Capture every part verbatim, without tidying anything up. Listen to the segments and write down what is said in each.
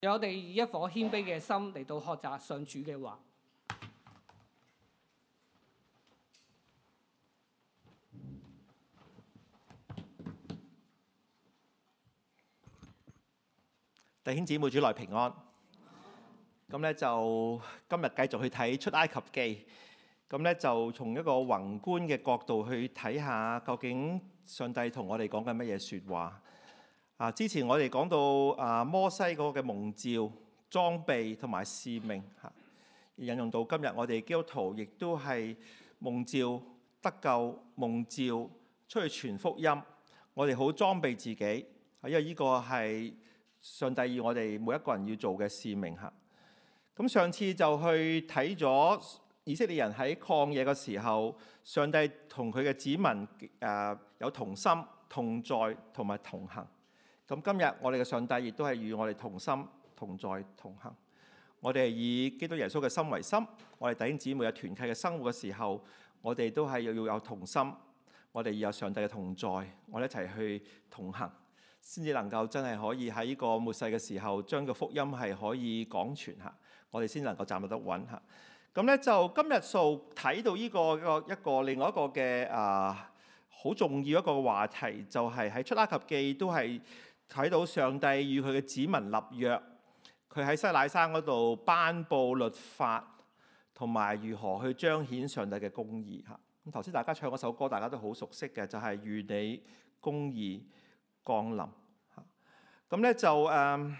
讓我哋以一顆謙卑嘅心嚟到學習上主嘅話。 弟兄姊妹，主內平安。咁咧就今日繼續去睇出埃及記。咁咧就從一個宏觀嘅角度去睇下，究竟上帝同我哋講緊乜嘢説話。啊，之前我哋講到啊摩西嗰個嘅蒙召、裝備同埋使命嚇，引用到今日我哋基督徒亦都係蒙召得救、蒙召出去傳福音。我哋好裝備自己，因為呢個係上帝要我哋每一個人要做嘅使命嚇。咁上次就去睇咗以色列人喺曠野嘅時候，上帝同佢嘅子民誒、呃、有同心、同在同埋同行。咁今日我哋嘅上帝亦都係與我哋同心、同在、同行。我哋係以基督耶穌嘅心為心。我哋弟兄姊妹有團契嘅生活嘅時候，我哋都係要要有同心。我哋要有上帝嘅同在，我哋一齊去同行，先至能夠真係可以喺呢個末世嘅時候，將個福音係可以廣傳嚇。我哋先能夠站立得穩嚇。咁咧就今日數睇到呢個一個一個另外一個嘅啊好重要一個話題，就係喺出埃及記都係睇到上帝與佢嘅子民立約，佢喺西乃山嗰度頒布律法，同埋如何去彰顯上帝嘅公義嚇。咁頭先大家唱嗰首歌，大家都好熟悉嘅，就係、是、願你公義降臨嚇。咁咧就誒。嗯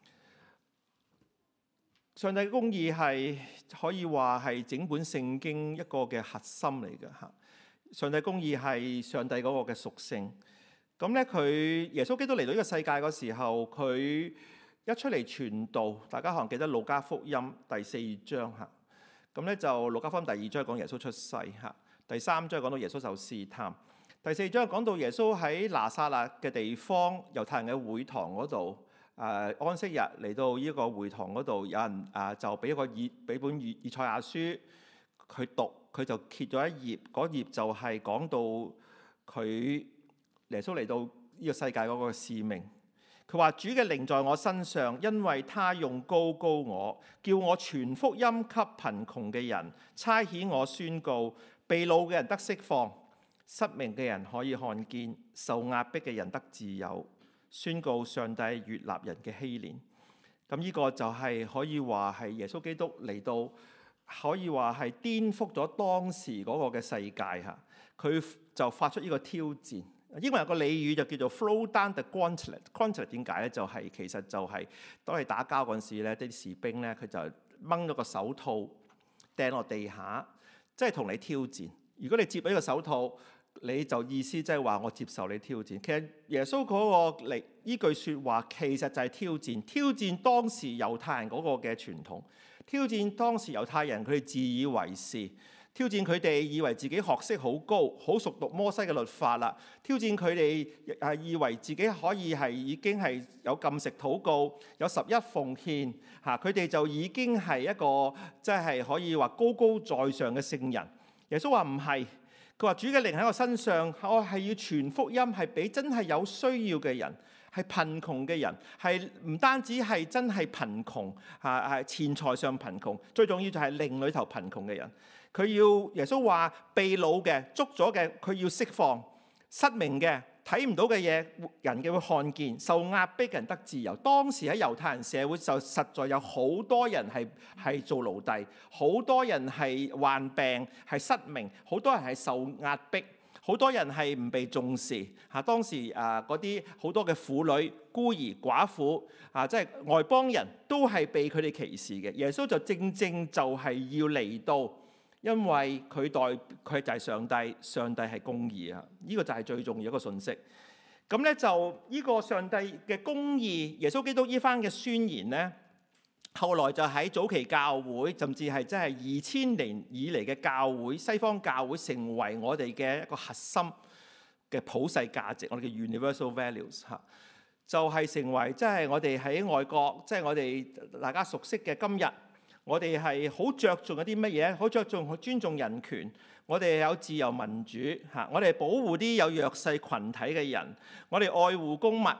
上帝嘅公義係可以話係整本聖經一個嘅核心嚟嘅嚇。上帝公義係上帝嗰個嘅屬性。咁咧佢耶穌基督嚟到呢個世界嗰時候，佢一出嚟傳道，大家可能記得路加福音第四章嚇。咁咧就路加福音第二章講耶穌出世嚇，第三章講到耶穌受試探，第四章講到耶穌喺拿撒勒嘅地方猶太人嘅會堂嗰度。誒、呃、安息日嚟到呢個會堂嗰度，有人啊、呃、就俾一個以俾本以以賽亞書佢讀，佢就揭咗一頁，嗰頁就係講到佢耶穌嚟到呢個世界嗰個使命。佢話主嘅靈在我身上，因為他用膏膏我，叫我傳福音給貧窮嘅人，差遣我宣告被擄嘅人得釋放，失明嘅人可以看見，受壓迫嘅人得自由。宣告上帝悅納人嘅禧年。咁呢個就係可以話係耶穌基督嚟到，可以話係顛覆咗當時嗰個嘅世界嚇。佢就發出呢個挑戰。英文有個俚語就叫做 throw down the gauntlet。gauntlet 點解咧？就係、是、其實就係、是、當你打交嗰陣時咧，啲士兵咧佢就掹咗個手套掟落地下，即係同你挑戰。如果你接咗呢個手套，你就意思即係話我接受你挑戰。其實耶穌嗰個嚟依句説話，其實就係挑戰，挑戰當時猶太人嗰個嘅傳統，挑戰當時猶太人佢哋自以為是，挑戰佢哋以為自己學識好高，好熟讀摩西嘅律法啦，挑戰佢哋係以為自己可以係已經係有禁食禱告，有十一奉獻嚇，佢哋就已經係一個即係可以話高高在上嘅聖人。耶穌話唔係。佢話主嘅靈喺我身上，我係要傳福音，係俾真係有需要嘅人，係貧窮嘅人，係唔單止係真係貧窮，嚇係錢財上貧窮，最重要就係靈裏頭貧窮嘅人。佢要耶穌話被擄嘅、捉咗嘅，佢要釋放；失明嘅、睇唔到嘅嘢，人嘅會看見；受壓迫嘅人得自由。當時喺猶太人社會就實在有好多人係係做奴隸，好多人係患病係失明，好多人係受壓迫，好多人係唔被重視嚇。當時誒嗰啲好多嘅婦女、孤兒、寡婦啊，即係外邦人都係被佢哋歧視嘅。耶穌就正正就係要嚟到。因為佢代佢就係上帝，上帝係公義啊！呢、這個就係最重要一個信息。咁咧就呢個上帝嘅公義，耶穌基督呢番嘅宣言咧，後來就喺早期教會，甚至係真係二千年以嚟嘅教會，西方教會成為我哋嘅一個核心嘅普世價值，我哋嘅 universal values 嚇，就係、是、成為即係我哋喺外國，即、就、係、是、我哋大家熟悉嘅今日。我哋係好着重一啲乜嘢？好着重去尊重人權。我哋有自由民主嚇，我哋保護啲有弱勢群體嘅人。我哋愛護公物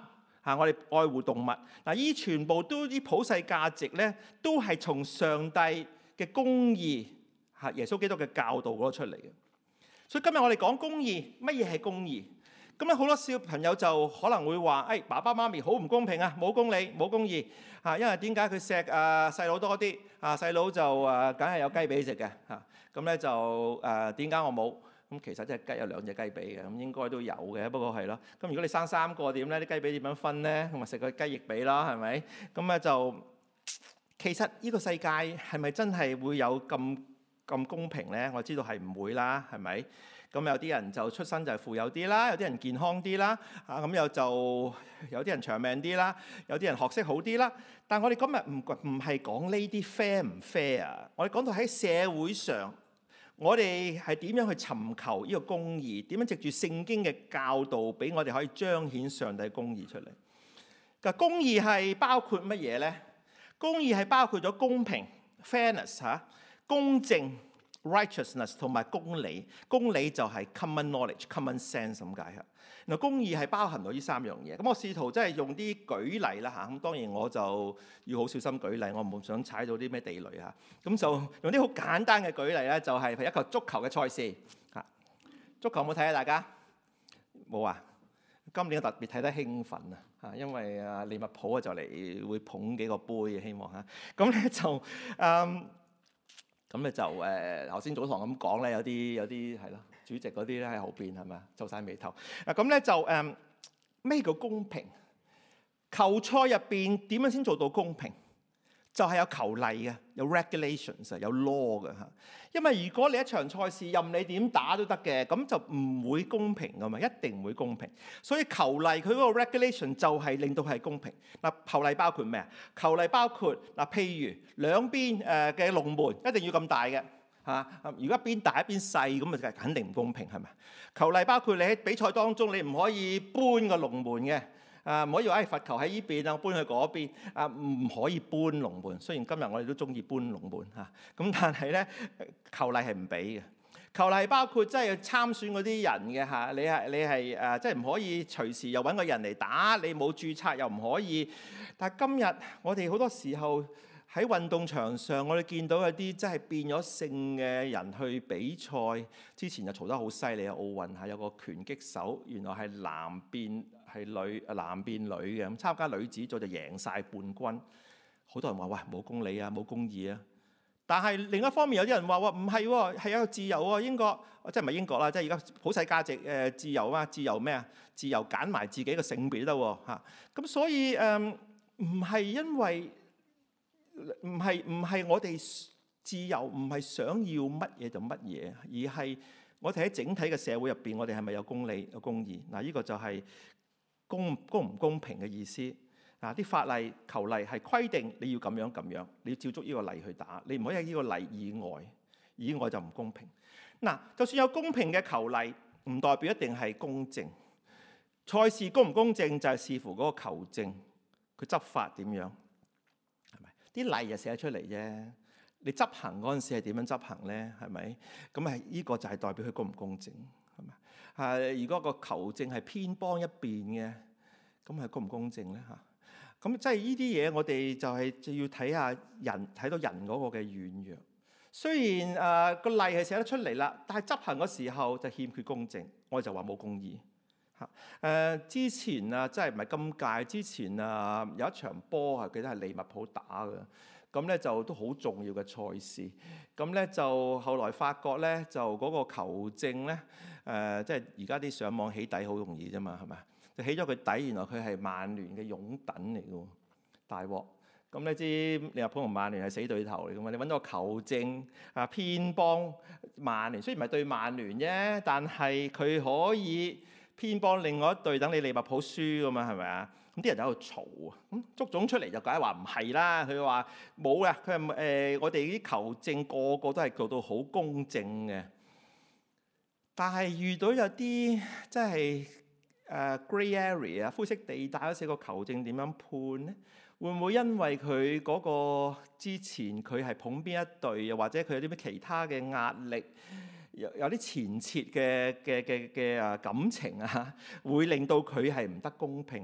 嚇，我哋愛護動物。嗱，依全部都啲普世價值咧，都係從上帝嘅公義嚇耶穌基督嘅教導嗰出嚟嘅。所以今日我哋講公義，乜嘢係公義？咁咧好多小朋友就可能會話：誒、哎、爸爸媽咪好唔公平啊，冇公理冇公義嚇，因為點解佢錫啊細佬多啲啊？細佬就誒梗係有雞髀食嘅嚇，咁咧就誒點解我冇？咁其實即係雞有兩隻雞髀嘅，咁應該都有嘅，不過係咯。咁如果你生三個點咧？啲雞髀點樣分咧？咁咪食個雞翼髀啦，係咪？咁咧就其實呢個世界係咪真係會有咁咁公平咧？我知道係唔會啦，係咪？咁有啲人就出生就係富有啲啦，有啲人健康啲啦，啊咁又就有啲人長命啲啦，有啲人學識好啲啦。但係我哋今日唔唔係講呢啲 fair 唔 fair 啊，我哋講到喺社會上。我哋係點樣去尋求呢個公義？點樣藉住聖經嘅教導，俾我哋可以彰顯上帝公義出嚟？嗱，公義係包括乜嘢咧？公義係包括咗公平 （fairness） 嚇、公正 （righteousness） 同埋公理。公理就係 common knowledge、common sense 咁解嚇。嗱，公義係包含到呢三樣嘢。咁我試圖真係用啲舉例啦嚇。咁當然我就要好小心舉例，我唔想踩到啲咩地雷嚇。咁就用啲好簡單嘅舉例咧，就係一個足球嘅賽事嚇。足球有冇睇啊？大家冇啊？今年特別睇得興奮啊嚇，因為啊利物浦啊就嚟會捧幾個杯嘅希望嚇。咁咧就嗯咁咧就誒頭先早堂咁講咧，有啲有啲係咯。主席嗰啲咧喺後邊係咪皺晒眉頭？嗱咁咧就誒咩叫公平？球賽入邊點樣先做到公平？就係、是、有球例嘅，有 regulations 有 law 嘅嚇。因為如果你一場賽事任你點打都得嘅，咁就唔會公平噶嘛，一定唔會公平。所以球例佢嗰個 regulation 就係令到係公平。嗱，球例包括咩啊？球例包括嗱，譬如兩邊誒嘅龍門一定要咁大嘅。嚇！如果一邊大一邊細咁啊，就肯定唔公平係咪？球例包括你喺比賽當中，你唔可以搬個龍門嘅，啊唔可以話誒罰球喺呢邊啊，搬去嗰邊啊，唔可以搬龍門。雖然今日我哋都中意搬龍門嚇，咁但係咧球例係唔俾嘅。球例包括即係參選嗰啲人嘅嚇，你係你係誒，即係唔可以隨時又揾個人嚟打，你冇註冊又唔可以。但係今日我哋好多時候，喺運動場上，我哋見到有啲真係變咗性嘅人去比賽。之前就嘈得好犀利啊！奧運係有個拳擊手，原來係男變係女，男變女嘅。咁參加女子組就贏晒冠軍。好多人話：喂，冇公理啊，冇公義啊！但係另一方面有啲人話：哇，唔係喎，係有自由喎。英國即係唔係英國啦？即係而家普世價值誒自由啊！自由咩啊？自由揀埋自己嘅性別都得喎嚇。咁所以誒，唔係因為。唔係唔係我哋自由，唔係想要乜嘢就乜嘢，而係我哋喺整體嘅社會入邊，我哋係咪有公理有公義？嗱，呢個就係公公唔公平嘅意思。嗱，啲法例球例係規定你要咁樣咁樣，你要照足呢個例去打，你唔可以喺呢個例以外，以外就唔公平。嗱，就算有公平嘅球例，唔代表一定係公正。賽事公唔公正就係視乎嗰個球證佢執法點樣。啲例就寫出嚟啫，你執行嗰陣時係點樣執行咧？係咪？咁係呢個就係代表佢公唔公正，係咪？係如果個球證係偏幫一邊嘅，咁係公唔公正咧？嚇，咁即係呢啲嘢，我哋就係就要睇下人，睇到人嗰個嘅軟弱。雖然誒個例係寫得出嚟啦，但係執行嗰時候就欠缺公正，我就話冇公義。嚇誒之前啊，真係唔係今屆之前啊，有一場波啊，記得係利物浦打嘅，咁咧就都好重要嘅賽事。咁咧就後來發覺咧，就嗰個球證咧誒，即係而家啲上網起底好容易啫嘛，係咪？就起咗佢底，原來佢係曼聯嘅擁躉嚟嘅喎，大鑊！咁你知利物浦同曼聯係死對頭嚟嘅嘛？你揾到個球證啊，偏幫曼聯，雖然唔係對曼聯啫，但係佢可以偏幫另外一隊，等你利物浦輸噶嘛，係咪啊？咁啲人喺度嘈啊，咁足總出嚟就梗係話唔係啦。佢話冇啊，佢係誒我哋啲球證個個都係做到好公正嘅。但係遇到有啲即係誒 grey area 灰色地帶嗰時，個球證點樣判咧？會唔會因為佢嗰個之前佢係捧邊一隊，又或者佢有啲咩其他嘅壓力？有有啲前設嘅嘅嘅嘅啊感情啊，會令到佢係唔得公平咧？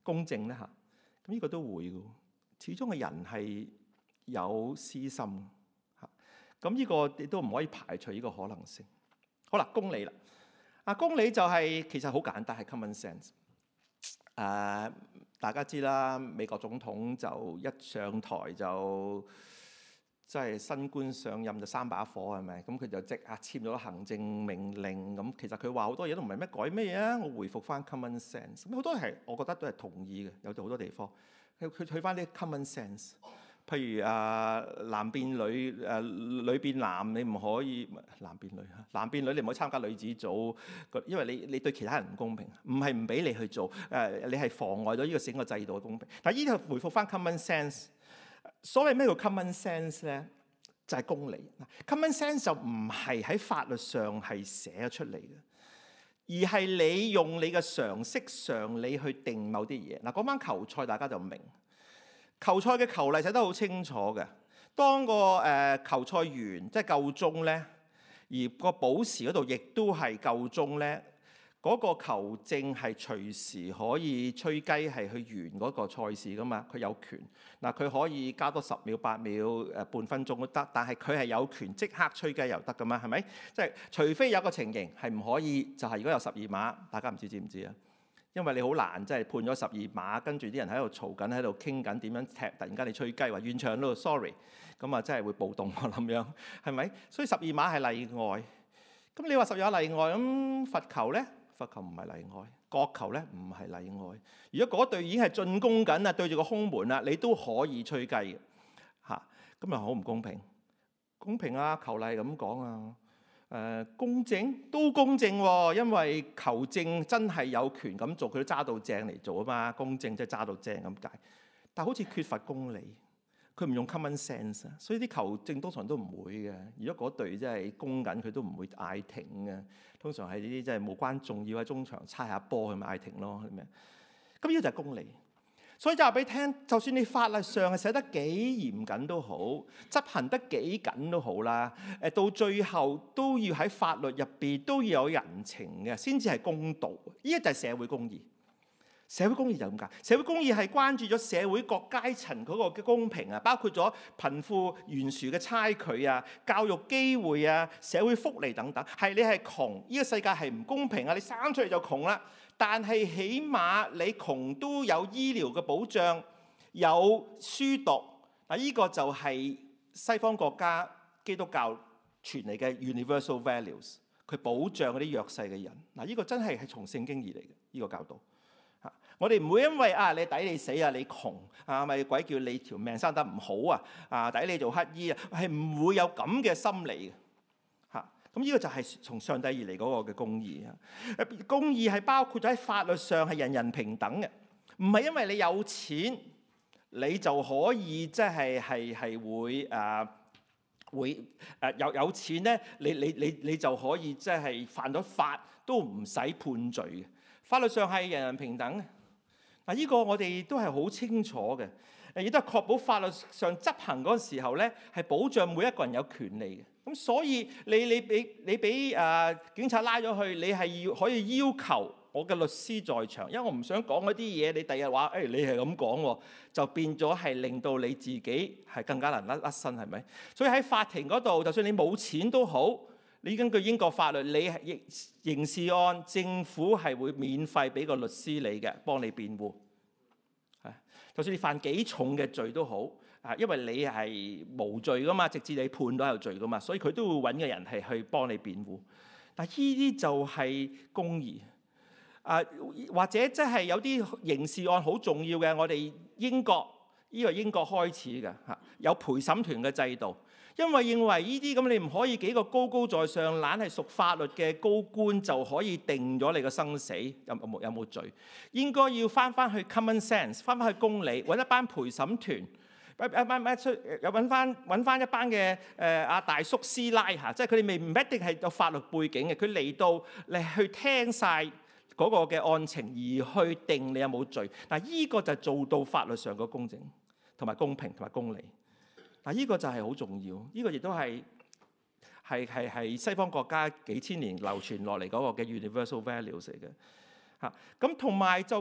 公正咧嚇？咁呢個都會嘅，始終嘅人係有私心嚇。咁呢個亦都唔可以排除呢個可能性。好啦，公理啦。啊，公理就係、是、其實好簡單，係 common sense。誒、呃，大家知啦，美國總統就一上台就即係新官上任就三把火係咪？咁佢就即刻簽咗行政命令。咁其實佢話好多嘢都唔係咩改咩嘢啊，我回復翻 common sense。咁好多係我覺得都係同意嘅，有好多地方佢佢取翻啲 common sense。譬如啊，男變女，誒、呃、女變男，你唔可以男變女嚇，男變女你唔可以參加女子組，因為你你對其他人唔公平，唔係唔俾你去做，誒、呃、你係妨礙咗呢個整個制度嘅公平。但係呢度回復翻 common sense。所謂咩叫 common sense 咧？就係、是、公理。common sense 就唔係喺法律上係寫咗出嚟嘅，而係你用你嘅常識常理去定某啲嘢。嗱，講翻球賽，大家就明。球賽嘅球例寫得好清楚嘅。當個誒、呃、球賽完即係夠鐘咧，而個補時嗰度亦都係夠鐘咧，嗰、那個球證係隨時可以吹雞係去完嗰個賽事噶嘛，佢有權。嗱，佢可以加多十秒、八秒、誒半分鐘都得，但係佢係有權即刻吹雞又得噶嘛，係咪？即係除非有一個情形係唔可以，就係、是、如果有十二碼，大家唔知知唔知啊？因為你好難，即係判咗十二碼，跟住啲人喺度嘈緊，喺度傾緊點樣踢，突然間你吹雞話完場咯 ，sorry， 咁啊真係會暴動啊咁樣，係咪？所以十二碼係例外。咁你話十二碼例外，咁罰球咧？罰球唔係例外，角球咧唔係例外。如果嗰隊已經係進攻緊啦，對住個空門啦，你都可以吹雞嘅嚇，咁啊好唔公平？公平啊，球例咁講啊。誒、呃、公正都公正喎、哦，因為球證真係有權咁做，佢都揸到正嚟做啊嘛。公正即係揸到正咁解，但係好似缺乏公理，佢唔用 common sense 啊，所以啲球證通常都唔會嘅。如果嗰隊即係攻緊，佢都唔會嗌停嘅。通常係呢啲即係無關重要喺中場猜下波，佢咪嗌停咯，係咪？咁呢個就係公理。所以就話俾你聽，就算你法律上係寫得幾嚴謹都好，執行得幾緊都好啦，誒到最後都要喺法律入邊都要有人情嘅，先至係公道。呢個就係社會公義。社會公義就咁解。社會公義係關注咗社會各階層嗰個嘅公平啊，包括咗貧富懸殊嘅差距啊、教育機會啊、社會福利等等。係你係窮，呢個世界係唔公平啊！你生出嚟就窮啦。但係起碼你窮都有醫療嘅保障，有書讀。嗱，呢個就係西方國家基督教傳嚟嘅 universal values， 佢保障嗰啲弱勢嘅人。嗱，呢個真係係從聖經而嚟嘅呢個教導。嚇，我哋唔會因為啊你抵你死啊，你窮啊咪鬼叫你條命生得唔好啊啊抵你做乞衣啊，係唔會有咁嘅心理嘅。咁呢個就係從上帝而嚟嗰個嘅公義啊！公義係包括咗喺法律上係人人平等嘅，唔係因為你有錢你就可以即係係係會誒、呃、會誒、呃、有有錢咧，你你你你就可以即係犯咗法都唔使判罪嘅。法律上係人人平等嘅。嗱，呢個我哋都係好清楚嘅，誒亦都係確保法律上執行嗰個時候咧，係保障每一個人有權利嘅。咁所以你你俾你俾誒、呃、警察拉咗去，你係要可以要求我嘅律師在場，因為我唔想講嗰啲嘢，你第日話誒你係咁講喎，就變咗係令到你自己係更加難甩甩身，係咪？所以喺法庭嗰度，就算你冇錢都好，你根據英國法律，你係刑事案，政府係會免費俾個律師你嘅，幫你辯護。係，就算你犯幾重嘅罪都好。啊，因為你係無罪噶嘛，直至你判到有罪噶嘛，所以佢都會揾嘅人係去幫你辯護。但係呢啲就係公義。啊，或者即係有啲刑事案好重要嘅，我哋英國呢個英國開始嘅嚇，有陪審團嘅制度，因為認為呢啲咁你唔可以幾個高高在上懶係屬法律嘅高官就可以定咗你個生死有冇有冇罪，應該要翻翻去 common sense， 翻翻去公理，揾一班陪審團。一班一出有揾翻揾翻一班嘅誒阿大叔師奶嚇，即係佢哋未唔一定係有法律背景嘅，佢嚟到嚟去聽晒嗰個嘅案情而去定你有冇罪。嗱，依個就做到法律上嘅公正同埋公平同埋公理。嗱，依個就係好重要，呢、這個亦都係係係係西方國家幾千年流傳落嚟嗰個嘅 universal values 嚟嘅嚇。咁同埋就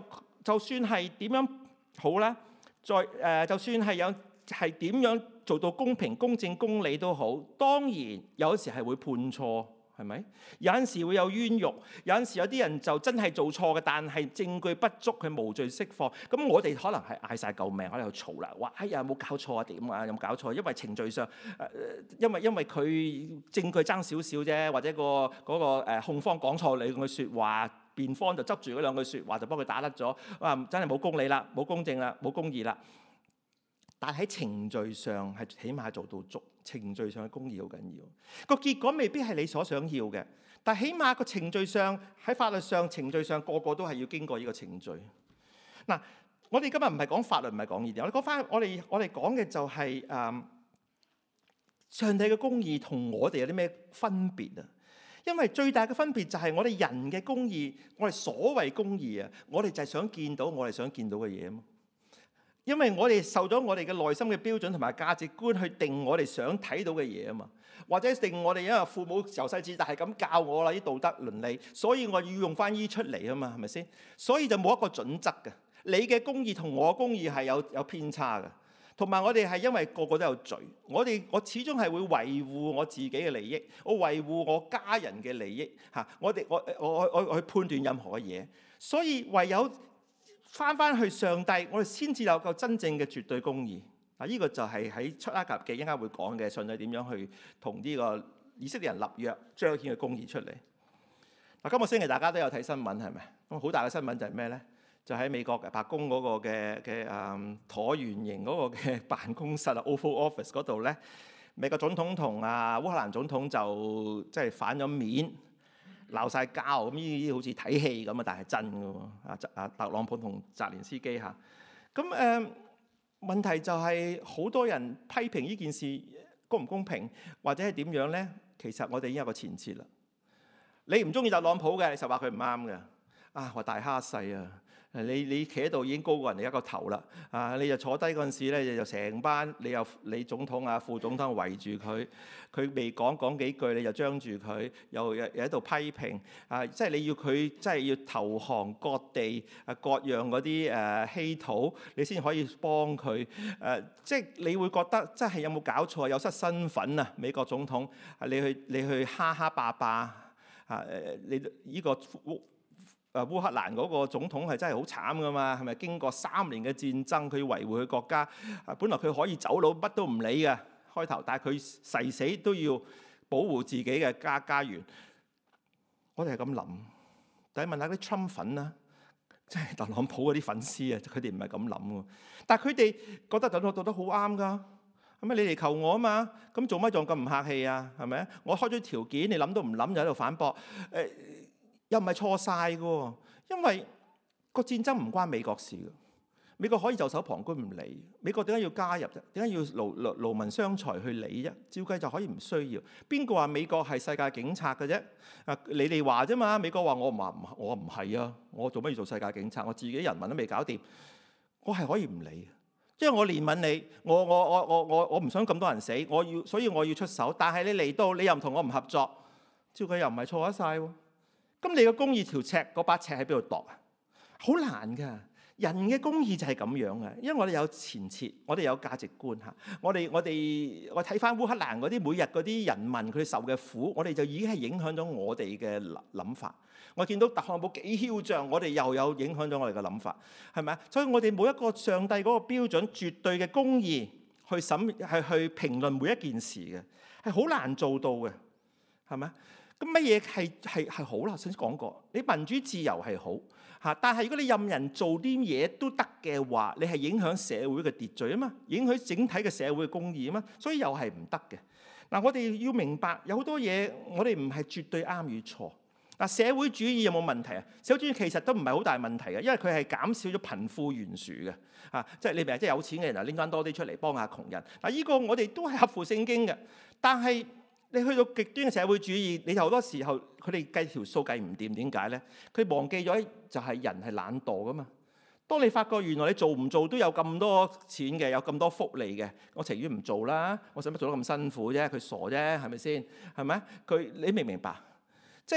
就算係點樣好啦，再誒、呃，就算係有係點樣做到公平、公正、公理都好，當然有時係會判錯，係咪？有陣時會有冤獄，有陣時有啲人就真係做錯嘅，但係證據不足，佢無罪釋放。咁我哋可能係嗌晒救命喺度嘈啦，話哎呀有冇搞錯啊？點啊？有冇搞錯？因為程序上誒、呃，因為因為佢證據爭少少啫，或者、個嗰、個誒控方講錯兩句説話，辯方就執住嗰兩句説話就幫佢打甩咗，話真係冇公理啦，冇公正啦，冇公義啦。但喺程序上係起碼做到足，程序上嘅公義好緊要。個結果未必係你所想要嘅，但起碼個程序上喺法律上、程序上個個都係要經過呢個程序。嗱，我哋今日唔係講法律，唔係講呢啲，我哋講翻我哋我哋講嘅就係、是、誒、嗯、上帝嘅公義同我哋有啲咩分別啊？因為最大嘅分別就係我哋人嘅公義，我哋所謂公義啊，我哋就係想見到我哋想見到嘅嘢啊嘛。因為我哋受咗我哋嘅內心嘅標準同埋價值觀去定我哋想睇到嘅嘢啊嘛，或者定我哋因為父母由細至大係咁教我啦啲道德倫理，所以我要用翻依出嚟啊嘛，係咪先？所以就冇一個準則嘅，你嘅公義同我嘅公義係有有偏差嘅，同埋我哋係因為個個都有罪，我哋我始終係會維護我自己嘅利益，我維護我家人嘅利益嚇，我哋我我我我去判斷任何嘅嘢，所以唯有翻翻去上帝，我哋先至有個真正嘅絕對公義。嗱，呢個就係喺出埃及記一陣間會講嘅，上帝點樣去同呢個以色列人立約，彰顯嘅公義出嚟。嗱，今個星期大家都有睇新聞係咪？咁好大嘅新聞就係咩咧？就喺美國嘅白宮嗰個嘅嘅誒橢圓形嗰個嘅辦公室啊 ，Oval Office 嗰度咧，美國總統同啊烏克蘭總統就即係反咗面。鬧晒交咁，呢啲好似睇戲咁啊，但係真嘅喎。啊啊，特朗普同澤連斯基嚇，咁誒、呃、問題就係、是、好多人批評呢件事公唔公平，或者係點樣咧？其實我哋已經有個前設啦。你唔中意特朗普嘅，你就話佢唔啱嘅。啊，話大蝦細啊！你你企喺度已經高過人哋一個頭啦！啊，你就坐低嗰陣時咧，你就成班你又你總統啊、副總統圍住佢，佢未講講幾句，你就張住佢，又又喺度批評啊！即係你要佢，即係要投降割地啊，各樣嗰啲誒稀土，你先可以幫佢誒。即係你會覺得，即係有冇搞錯？有失身份啊！美國總統啊，你去你去蝦蝦霸霸啊誒，你呢個誒烏克蘭嗰個總統係真係好慘噶嘛？係咪經過三年嘅戰爭，佢要維護佢國家？啊，本來佢可以走佬，乜都唔理嘅開頭，但係佢誓死都要保護自己嘅家家園。我哋係咁諗，但係問下啲 Trump 粉啦，即係特朗普嗰啲粉絲啊，佢哋唔係咁諗喎。但係佢哋覺得特朗普做得好啱㗎。咁啊，你嚟求我啊嘛，咁做乜仲咁唔客氣啊？係咪？我開咗條件，你諗都唔諗就喺度反駁誒。呃又唔係錯晒嘅，因為個戰爭唔關美國事嘅，美國可以袖手旁觀唔理。美國點解要加入啫？點解要勞勞勞民傷財去理啫？照計就可以唔需要。邊個話美國係世界警察嘅啫？啊，你哋話啫嘛。美國話我唔話唔，我唔係啊。我做乜要做世界警察？我自己人民都未搞掂，我係可以唔理。因為我憐憫你，我我我我我我唔想咁多人死，我要所以我要出手。但係你嚟到，你又唔同我唔合作，照計又唔係錯得晒喎。咁你個公義條尺嗰把尺喺邊度度啊？好難㗎，人嘅公義就係咁樣嘅，因為我哋有前設，我哋有價值觀嚇。我哋我哋我睇翻烏克蘭嗰啲每日嗰啲人民佢哋受嘅苦，我哋就已經係影響咗我哋嘅諗法。我見到特朗普幾囂張，我哋又有影響咗我哋嘅諗法，係咪啊？所以我哋冇一個上帝嗰個標準絕對嘅公義去審係去評論每一件事嘅，係好難做到嘅，係咪啊？咁乜嘢係係係好啦？先講過，你民主自由係好嚇，但係如果你任人做啲嘢都得嘅話，你係影響社會嘅秩序啊嘛，影響整體嘅社會嘅公義啊嘛，所以又係唔得嘅。嗱，我哋要明白有好多嘢，我哋唔係絕對啱與錯。嗱，社會主義有冇問題啊？社會主義其實都唔係好大問題嘅，因為佢係減少咗貧富懸殊嘅嚇，即係你咪即係有錢嘅人啊拎翻多啲出嚟幫下窮人。嗱，呢個我哋都係合乎聖經嘅，但係你去到極端嘅社會主義，你好多時候佢哋計條數計唔掂，點解咧？佢忘記咗就係人係懶惰噶嘛。當你發覺原來你做唔做都有咁多錢嘅，有咁多福利嘅，我情願唔做啦。我使乜做得咁辛苦啫？佢傻啫，係咪先？係咪？佢你明唔明白？即係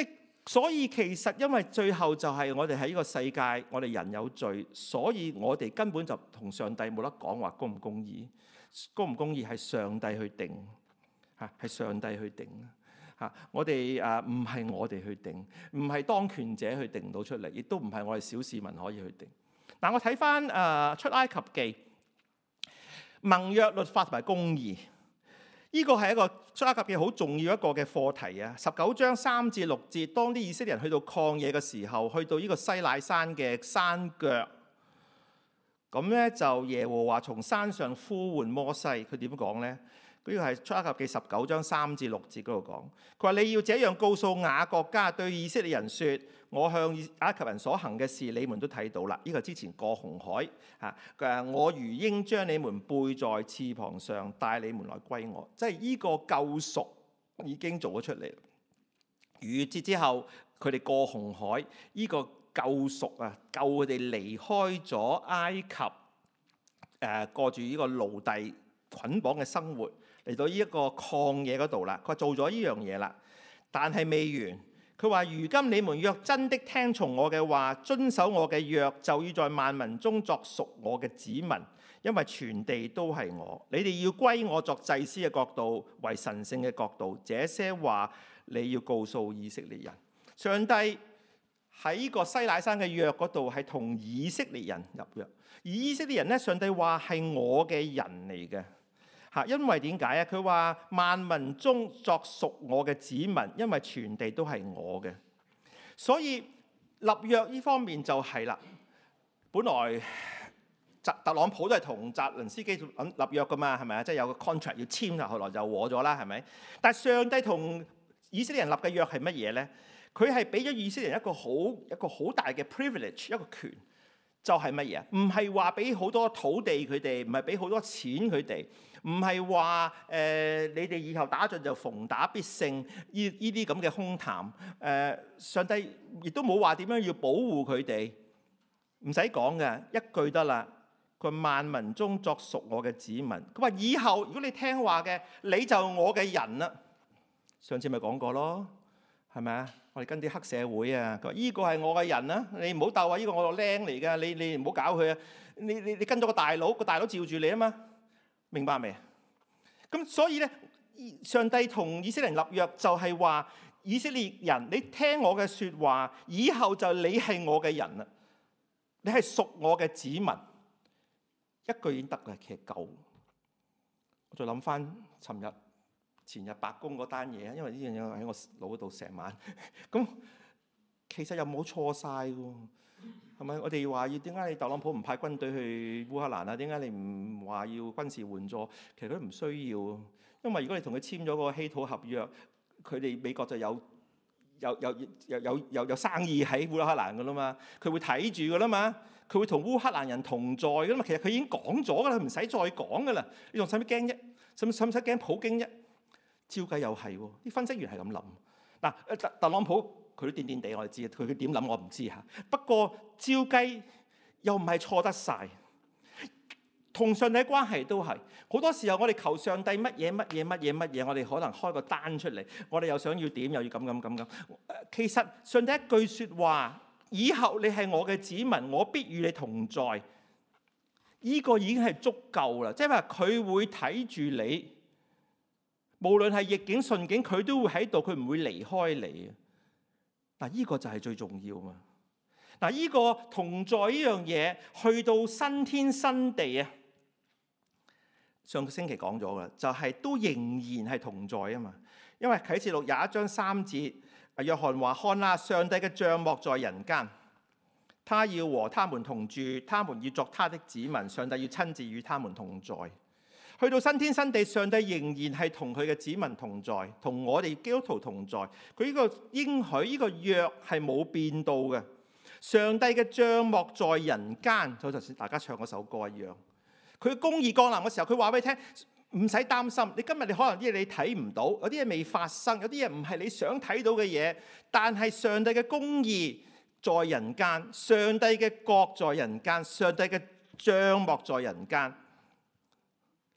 所以其實因為最後就係我哋喺呢個世界，我哋人有罪，所以我哋根本就同上帝冇得講話公唔公義，公唔公義係上帝去定嚇，係上帝去定嚇。我哋誒唔係我哋去定，唔係當權者去定到出嚟，亦都唔係我哋小市民可以去定。嗱，我睇翻誒出埃及記盟約律法同埋公義。呢個係一個出埃及記好重要一個嘅課題啊！十九章三至六節，當啲以色列人去到曠野嘅時候，去到呢個西乃山嘅山腳，咁咧就耶和華從山上呼喚摩西。佢點講咧？呢個係出埃及記十九章三至六節嗰度講。佢話：你要這樣告訴雅各家對以色列人說：我向埃及人所行嘅事，你們都睇到啦。呢個之前過紅海嚇，誒我如鷹將你們背在翅膀上，帶你們來歸我。即係呢個救贖已經做咗出嚟。逾越節之後，佢哋過紅海，呢個救贖啊，救佢哋離開咗埃及，誒過住呢個奴隸捆綁嘅生活，嚟到呢一個曠野嗰度啦。佢話做咗呢樣嘢啦，但係未完。佢話：如今你們若真的聽從我嘅話，遵守我嘅約，就要在萬民中作屬我嘅子民，因為全地都係我。你哋要歸我作祭司嘅國度，為神聖嘅國度。這些話你要告訴以色列人。上帝喺呢個西乃山嘅約嗰度係同以色列人入約，而以色列人咧，上帝話係我嘅人嚟嘅。因為點解啊？佢話萬民中作屬我嘅子民，因為全地都係我嘅。所以立約呢方面就係啦。本來特朗普都係同澤倫斯基立約噶嘛，係咪啊？即係有個 contract 要簽啦，後來就和咗啦，係咪？但係上帝同以色列人立嘅約係乜嘢咧？佢係俾咗以色列人一個好一個好大嘅 privilege， 一個權，就係乜嘢啊？唔係話俾好多土地佢哋，唔係俾好多錢佢哋。唔係話誒，你哋以後打仗就逢打必勝，呢呢啲咁嘅空談。誒、呃，上帝亦都冇話點樣要保護佢哋，唔使講嘅，一句得啦。佢萬民中作屬我嘅子民。佢話以後如果你聽話嘅，你就我嘅人啦。上次咪講過咯，係咪啊？我哋跟啲黑社會啊，佢話依個係我嘅人啦，你唔好鬥啊！依個我個僆嚟㗎，你你唔好搞佢啊！你你你跟咗個大佬，個大佬照住你啊嘛。明白未？咁所以咧，上帝同以色列人立約就係話：以色列人，你聽我嘅説話，以後就你係我嘅人啦，你係屬我嘅子民。一句已經得啦，其實夠。我再諗翻尋日、前日白宮嗰單嘢，因為呢樣嘢喺我腦嗰度成晚。咁其實又冇錯晒喎。係咪？我哋話要點解你特朗普唔派軍隊去烏克蘭啊？點解你唔話要軍事援助？其實佢唔需要，因為如果你同佢簽咗個稀土合約，佢哋美國就有有有有有有有生意喺烏克蘭噶啦嘛，佢會睇住噶啦嘛，佢會同烏克蘭人同在噶啦嘛。其實佢已經講咗噶啦，唔使再講噶啦。你仲使乜驚啫？使唔使唔使驚普京啫？照計又係喎，啲分析員係咁諗。嗱，特特朗普。佢都癲癲地，我哋知佢佢點諗我唔知嚇。不過照計又唔係錯得晒，同上帝關係都係好多時候，我哋求上帝乜嘢乜嘢乜嘢乜嘢，我哋可能開個單出嚟，我哋又想要點，又要咁咁咁咁。其實上帝一句説話，以後你係我嘅子民，我必與你同在，呢個已經係足夠啦。即係話佢會睇住你，無論係逆境順境，佢都會喺度，佢唔會離開你。嗱，呢個就係最重要嘛！嗱，呢個同在呢樣嘢，去到新天新地啊！上個星期講咗噶，就係、是、都仍然係同在啊嘛！因為啟示錄廿一章三節，約翰話：看啦，上帝嘅帳幕在人間，他要和他們同住，他們要作他的子民，上帝要親自與他們同在。去到新天新地，上帝仍然係同佢嘅子民同在，同我哋基督徒同在。佢呢個應許，呢個約係冇變到嘅。上帝嘅帳幕在人間，就好似大家唱嗰首歌一樣。佢公義降臨嘅時候，佢話俾你聽，唔使擔心。你今日你可能啲嘢你睇唔到，有啲嘢未發生，有啲嘢唔係你想睇到嘅嘢。但係上帝嘅公義在人間，上帝嘅國在人間，上帝嘅帳幕在人間。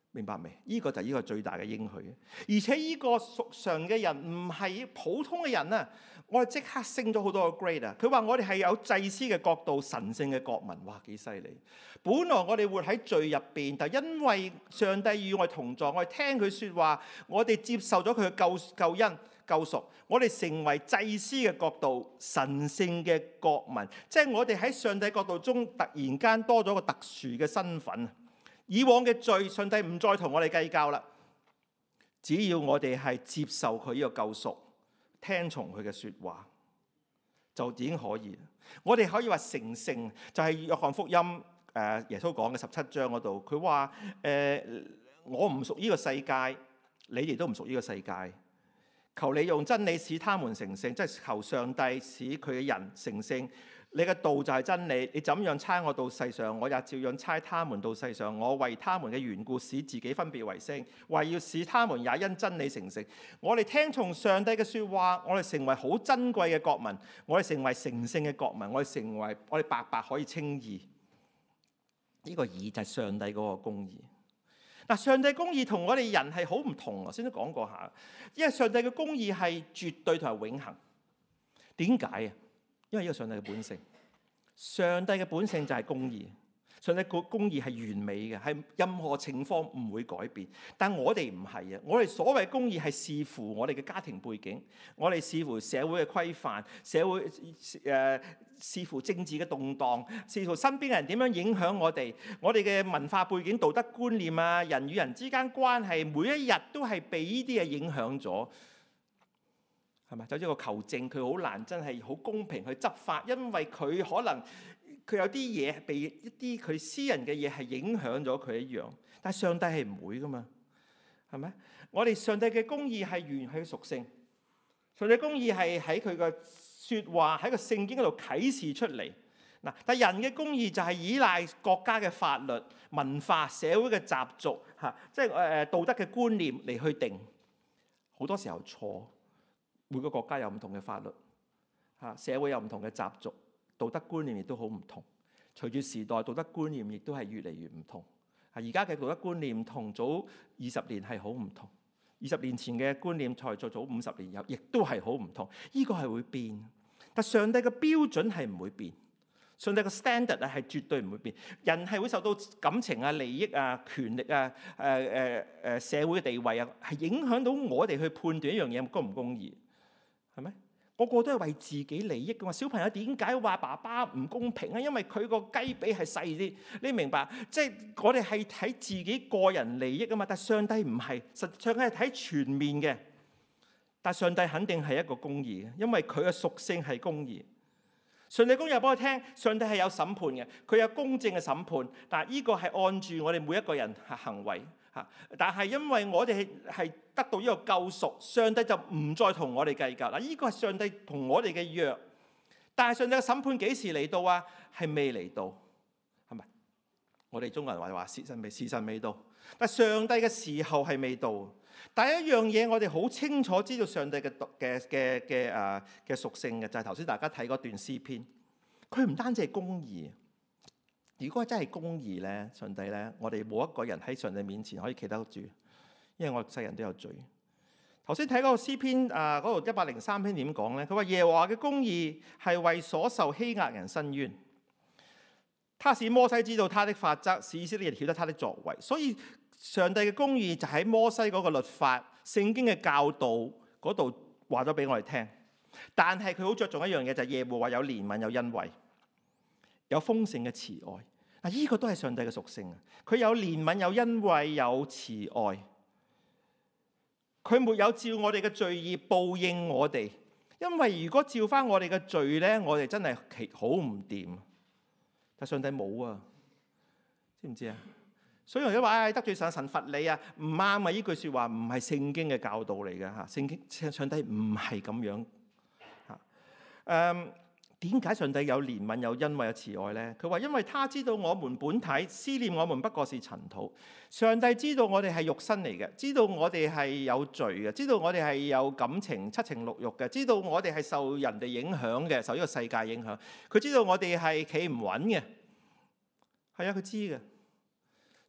明白未？呢個就係呢個最大嘅應許，而且呢個屬上嘅人唔係普通嘅人啊！我哋即刻升咗好多個 grade 啊！佢話我哋係有祭司嘅國度、神聖嘅國民，哇幾犀利！本來我哋活喺罪入邊，但因為上帝與我哋同在，我哋聽佢説話，我哋接受咗佢嘅救救恩、救贖，我哋成為祭司嘅國度、神聖嘅國民，即係我哋喺上帝國度中突然間多咗個特殊嘅身份。以往嘅罪，上帝唔再同我哋計較啦。只要我哋係接受佢呢個救贖，聽從佢嘅説話，就已經可以。我哋可以話成聖，就係約翰福音誒耶穌講嘅十七章嗰度，佢話誒我唔屬呢個世界，你哋都唔屬呢個世界。求你用真理使他們成聖，即係求上帝使佢嘅人成聖。你嘅道就係真理，你怎樣差我到世上，我也照樣差他們到世上。我為他們嘅緣故使自己分別為聖，為要使他們也因真理成聖。我哋聽從上帝嘅説話，我哋成為好珍貴嘅國民，我哋成為成聖嘅國民，我哋成為我哋白白可以稱義。呢、這個義就係上帝嗰個公義。嗱，上帝公義同我哋人係好唔同啊！先都講過下，因為上帝嘅公義係絕對同埋永恆。點解啊？因為呢個上帝嘅本性，上帝嘅本性就係公義。上帝個公義係完美嘅，係任何情況唔會改變。但我哋唔係啊！我哋所謂公義係視乎我哋嘅家庭背景，我哋視乎社會嘅規範，社會誒、呃、視乎政治嘅動盪，視乎身邊嘅人點樣影響我哋，我哋嘅文化背景、道德觀念啊，人與人之間關係，每一日都係被呢啲嘢影響咗。係咪？就好似個球證，佢好難真係好公平去執法，因為佢可能佢有啲嘢被一啲佢私人嘅嘢係影響咗佢一樣。但係上帝係唔會噶嘛，係咪？我哋上帝嘅公義係原係屬性，上帝公義係喺佢嘅説話喺個聖經嗰度啟示出嚟。嗱，但係人嘅公義就係依賴國家嘅法律、文化、社會嘅習俗嚇，即係誒道德嘅觀念嚟去定。好多時候錯。每個國家有唔同嘅法律，嚇社會有唔同嘅習俗，道德觀念亦都好唔同。隨住時代，道德觀念亦都係越嚟越唔同。啊，而家嘅道德觀念同早二十年係好唔同。二十年前嘅觀念，再再早五十年有，亦都係好唔同。呢個係會變，但上帝嘅標準係唔會變。上帝嘅 standard 啊係絕對唔會變。人係會受到感情啊、利益啊、權力啊、誒誒誒社會嘅地位啊，係影響到我哋去判斷一樣嘢公唔公義。係咪？個個都係為自己利益㗎嘛。小朋友點解話爸爸唔公平啊？因為佢個雞髀係細啲。你明白？即係我哋係睇自己個人利益啊嘛。但係上帝唔係，實際上係睇全面嘅。但係上帝肯定係一個公義嘅，因為佢嘅屬性係公義。上帝公義話俾我聽，上帝係有審判嘅，佢有公正嘅審判。但係呢個係按住我哋每一個人嘅行為。嚇！但係因為我哋係得到呢個救贖，上帝就唔再同我哋計較。嗱，呢個係上帝同我哋嘅約。但係上帝嘅審判幾時嚟到啊？係未嚟到，係咪？我哋中國人話話時辰未時辰未到，但係上帝嘅時候係未到。但係一樣嘢，我哋好清楚知道上帝嘅嘅嘅嘅誒嘅屬性嘅，就係頭先大家睇嗰段詩篇，佢唔單止係公義。如果真係公義咧，上帝咧，我哋冇一個人喺上帝面前可以企得住，因為我哋世人都有罪。頭先睇嗰個詩篇啊，嗰度一百零三篇點講咧？佢話耶和華嘅公義係為所受欺壓人伸冤，他使摩西知道他的法則，使以色列人曉得他的作為。所以上帝嘅公義就喺摩西嗰個律法、聖經嘅教導嗰度話咗俾我哋聽。但係佢好着重一樣嘢，就係耶和華有憐憫、有恩惠、有豐盛嘅慈愛。嗱，呢個都係上帝嘅屬性啊！佢有憐憫、有恩惠、有慈愛。佢沒有照我哋嘅罪孽報應我哋，因為如果照翻我哋嘅罪咧，我哋真係好唔掂。但上帝冇啊，知唔知啊？所以如果話唉得罪神，神罰你啊，唔啱啊！呢句説話唔係聖經嘅教導嚟嘅嚇，聖經上帝唔係咁樣嚇。誒。點解上帝有憐憫、有恩惠、有慈愛呢？佢話因為他知道我們本體，思念我們不過是塵土。上帝知道我哋係肉身嚟嘅，知道我哋係有罪嘅，知道我哋係有感情、七情六欲嘅，知道我哋係受人哋影響嘅，受呢個世界影響。佢知道我哋係企唔穩嘅，係啊，佢知嘅。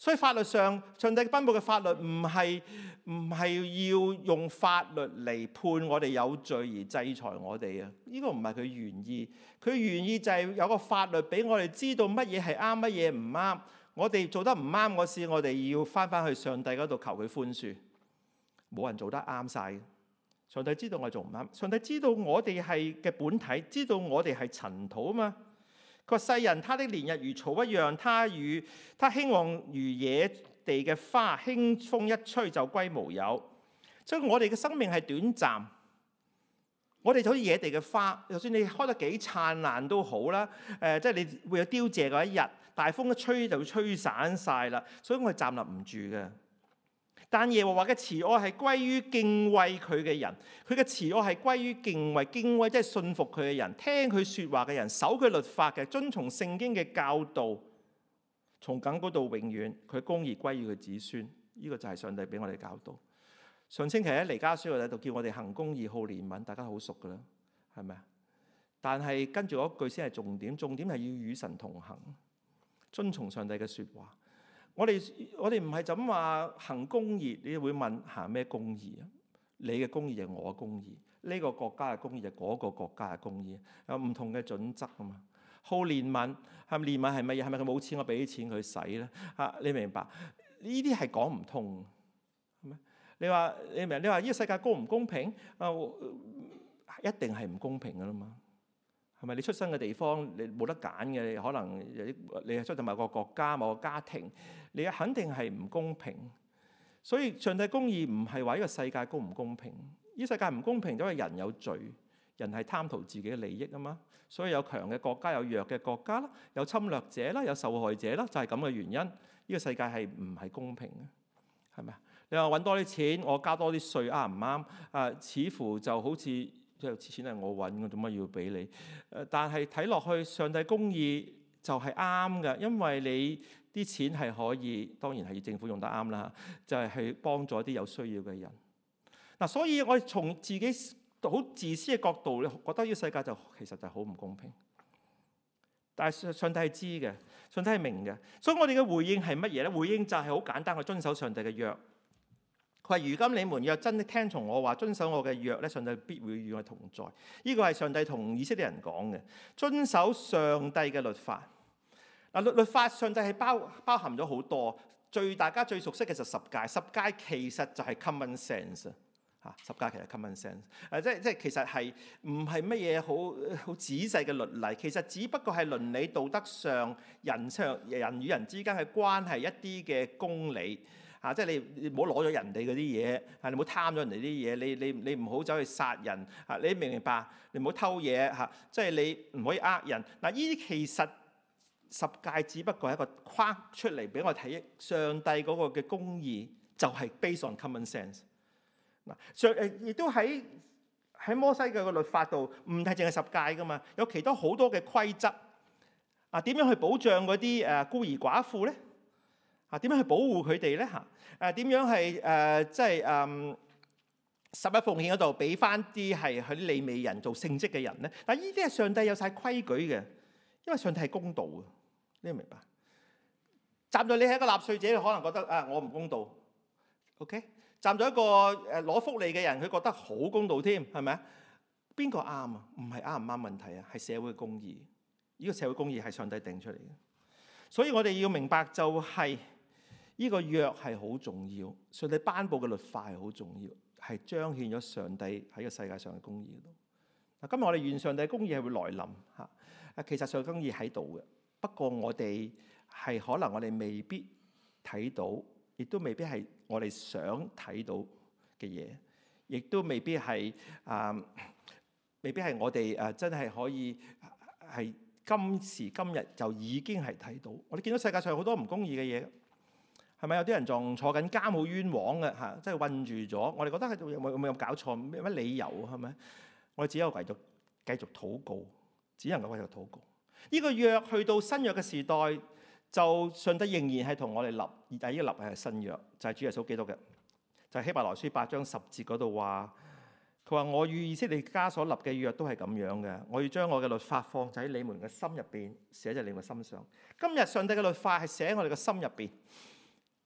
所以法律上，上帝頒布嘅法律唔係唔係要用法律嚟判我哋有罪而制裁我哋啊！呢個唔係佢原意，佢原意就係有個法律俾我哋知道乜嘢係啱，乜嘢唔啱。我哋做得唔啱嗰時，我哋要翻返去上帝嗰度求佢寬恕。冇人做得啱晒，上帝知道我哋做唔啱，上帝知道我哋係嘅本體，知道我哋係塵土啊嘛。佢話世人，他的年日如草一樣，他與他興旺如野地嘅花，輕風一吹就歸無有。所以我哋嘅生命係短暫，我哋就好似野地嘅花，就算你開得幾燦爛都好啦。誒、呃，即係你會有凋謝嗰一日，大風一吹就會吹散晒啦。所以我哋站立唔住嘅。但耶和華嘅慈愛係歸於敬畏佢嘅人，佢嘅慈愛係歸於敬畏敬畏，即係信服佢嘅人，聽佢説話嘅人，守佢律法嘅，遵從聖經嘅教導，從亙古到永遠，佢公義歸於佢子孫。呢、這個就係上帝俾我哋教導。上星期喺彌迦書嗰度叫我哋行公義、好憐憫，大家好熟噶啦，係咪啊？但係跟住嗰句先係重點，重點係要與神同行，遵從上帝嘅説話。我哋我哋唔係就咁話行公義，你會問行咩公義啊？你嘅公義就係我嘅公義，呢個國家嘅公義就係嗰個國家嘅公義，有唔同嘅準則啊嘛。好憐憫係咪憐憫係乜嘢？係咪佢冇錢我俾啲錢佢使咧？啊，你明白？呢啲係講唔通，係咪？你話你明？你話呢個世界公唔公平？啊，一定係唔公平噶啦嘛。係咪？你出生嘅地方你冇得揀嘅，可能你係出自某個國家、某個家庭，你肯定係唔公平。所以上帝公義唔係話呢個世界公唔公平，呢世界唔公平，因為人有罪，人係貪圖自己嘅利益啊嘛。所以有強嘅國家，有弱嘅國家啦，有侵略者啦，有受害者啦，就係咁嘅原因。呢個世界係唔係公平嘅？係咪啊？你話揾多啲錢，我交多啲稅啱唔啱？啊，似乎就好似即係錢係我揾，我做乜要俾你？誒，但係睇落去，上帝公義就係啱嘅，因為你啲錢係可以，當然係要政府用得啱啦，就係去幫助啲有需要嘅人。嗱，所以我哋從自己好自私嘅角度咧，覺得呢個世界就其實就好唔公平。但係上帝係知嘅，上帝係明嘅，所以我哋嘅回應係乜嘢咧？回應就係好簡單，去遵守上帝嘅約。佢話：如今你們若真的聽從我話，遵守我嘅約咧，上帝必會與我同在。呢個係上帝同以色列人講嘅，遵守上帝嘅律法。嗱，律律法上帝係包包含咗好多，最大家最熟悉嘅就十誡。十誡其實就係 common sense 嚇，十誡其實 common sense。誒，即係即係其實係唔係乜嘢好好仔細嘅律例，其實只不過係倫理道德上人上人與人之間嘅關係一啲嘅公理。啊！即係你你唔好攞咗人哋嗰啲嘢，啊你唔好貪咗人哋啲嘢，你你你唔好走去殺人，啊你明唔明白？你唔好偷嘢嚇，即係你唔可以呃人。嗱，呢啲其實十誡只不過係一個框出嚟俾我睇，上帝嗰個嘅公義就係 based on common sense。嗱，上誒亦都喺喺摩西嘅個律法度，唔係淨係十誡噶嘛，有其他好多嘅規則。啊，點樣去保障嗰啲誒孤兒寡婦咧？啊，點樣去保護佢哋咧？嚇，誒點樣係誒即係誒十一奉獻嗰度俾翻啲係佢啲利未人做聖職嘅人咧？嗱，呢啲係上帝有晒規矩嘅，因為上帝係公道嘅，你明唔明白？站在你係一個納稅者，你可能覺得啊，我唔公道。OK， 站在一個誒攞福利嘅人，佢覺得好公道添，係咪啊？邊個啱啊？唔係啱唔啱問題啊，係社會嘅公義。呢個社會公義係上帝定出嚟嘅，所以我哋要明白就係。呢個約係好重要，上帝頒布嘅律法係好重要，係彰顯咗上帝喺個世界上嘅公義度。嗱，今日我哋願上帝公義係會來臨嚇。啊，其實上帝公義喺度嘅，不過我哋係可能我哋未必睇到，亦都未必係我哋想睇到嘅嘢，亦都未必係啊、呃，未必係我哋誒真係可以係今時今日就已經係睇到。我哋見到世界上好多唔公義嘅嘢。係咪有啲人仲坐緊監好冤枉嘅嚇，即係困住咗？我哋覺得係有冇有冇搞錯？咩乜理由係咪？我哋只有繼續繼續禱告，只能夠繼續禱告。呢、這個約去到新約嘅時代，就上帝仍然係同我哋立，而第一個立係新約，就係、是、主耶穌基督嘅。就係、是、希伯來書八章十節嗰度話，佢話我與以色列家所立嘅約都係咁樣嘅，我要將我嘅律法放喺你們嘅心入邊，寫在你們心上。今日上帝嘅律法係寫喺我哋嘅心入邊。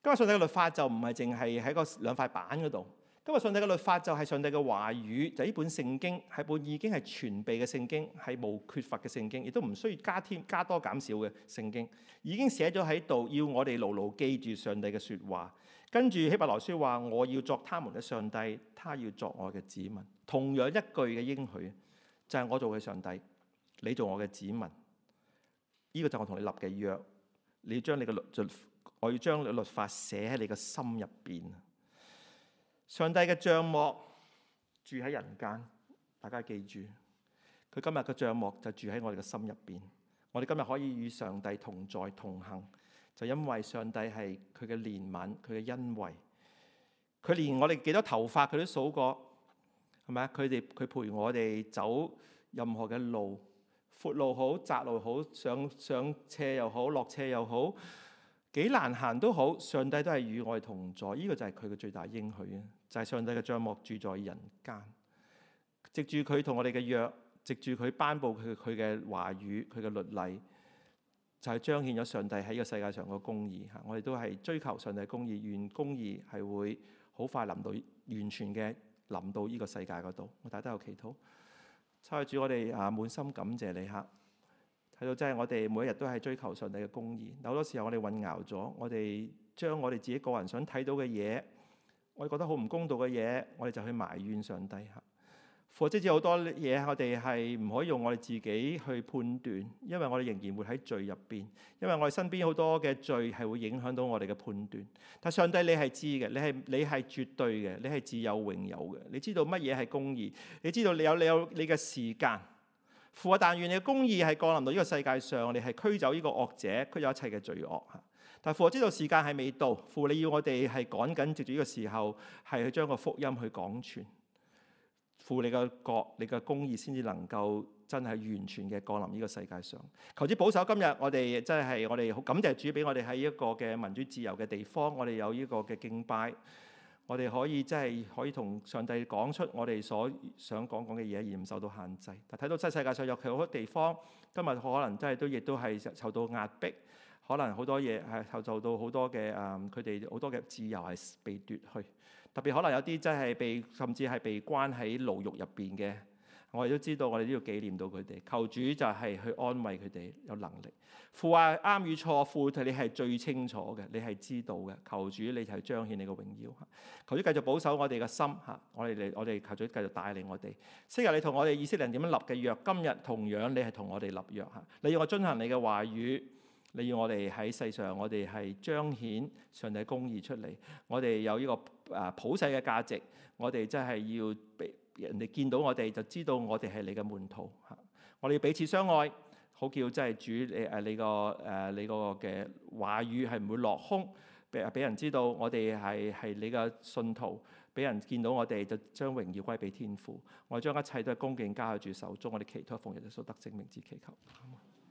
今日上帝嘅律法就唔係淨係喺個兩塊板嗰度。今日上帝嘅律法就係上帝嘅話語，就係呢本聖經，係本已經係全備嘅聖經，係無缺乏嘅聖經，亦都唔需要加添加多減少嘅聖經，已經寫咗喺度，要我哋牢牢記住上帝嘅説話。跟住希伯來書話：我要作他們嘅上帝，他要作我嘅子民。同樣一句嘅應許，就係我做嘅上帝，你做我嘅子民。呢個就係我同你立嘅約，你要將你嘅律，我要將你嘅律法寫喺你嘅心入邊。上帝嘅帳幕住喺人間，大家記住，佢今日嘅帳幕就住喺我哋嘅心入邊。我哋今日可以與上帝同在同行，就因為上帝係佢嘅憐憫，佢嘅恩惠。佢連我哋幾多頭髮佢都數過，係咪啊？佢哋佢陪我哋走任何嘅路，闊路好，窄路好，上上斜又好，落斜又好，幾難行都好，上帝都係與我哋同在。呢、這個就係佢嘅最大應許啊！就係、是、上帝嘅帳幕住在人間，藉住佢同我哋嘅約，藉住佢頒布佢佢嘅話語，佢嘅律例，就係、是、彰顯咗上帝喺呢個世界上嘅公義嚇。我哋都係追求上帝公義，願公義係會好快臨到完全嘅臨到呢個世界嗰度。我大家都有祈禱，親愛主，我哋啊滿心感謝你嚇。睇到真係我哋每一日都係追求上帝嘅公義，但好多時候我哋混淆咗，我哋將我哋自己個人想睇到嘅嘢，我哋覺得好唔公道嘅嘢，我哋就去埋怨上帝嚇。或者知好多嘢，我哋係唔可以用我哋自己去判斷，因為我哋仍然活喺罪入邊，因為我哋身邊好多嘅罪係會影響到我哋嘅判斷。但上帝你係知嘅，你係你係絕對嘅，你係自有永有嘅，你知道乜嘢係公義，你知道你有你有你嘅時間。父啊，但願你嘅公義係降臨到呢個世界上，我哋係驅走呢個惡者，驅走一切嘅罪惡嚇。但父啊，知道時間係未到，父你要我哋係趕緊藉住呢個時候係去將個福音去廣傳。父你嘅國，你嘅公義先至能夠真係完全嘅降臨呢個世界上。求主保守今日我哋真係我哋好感謝主俾我哋喺一個嘅民主自由嘅地方，我哋有呢個嘅敬拜。我哋可以真係可以同上帝講出我哋所想講講嘅嘢，而唔受到限制。但睇到真係世界上有其好多地方，今日可能真係都亦都係受到壓迫，可能好多嘢係受受到好多嘅誒，佢哋好多嘅自由係被奪去。特別可能有啲真係被甚至係被關喺牢獄入邊嘅，我哋都知道，我哋都要紀念到佢哋。求主就係去安慰佢哋有能力。父話啱與錯，父你係最清楚嘅，你係知道嘅。求主你係彰顯你嘅榮耀。求主繼續保守我哋嘅心嚇，我哋嚟我哋求主繼續帶領我哋。昔日你同我哋以色列人點樣立嘅約，今日同樣你係同我哋立約嚇。你要我遵行你嘅話語，你要我哋喺世上，我哋係彰顯上帝公義出嚟。我哋有呢個誒普世嘅價值，我哋真係要俾人哋見到我哋就知道我哋係你嘅門徒嚇。我哋要彼此相愛。好叫真係主你誒你個誒你個嘅話語係唔會落空，俾俾人知道我哋係係你嘅信徒，俾人見到我哋就將榮耀歸俾天父。我哋將一切都係恭敬交喺主手中，我哋祈禱奉耶穌得勝名字祈求。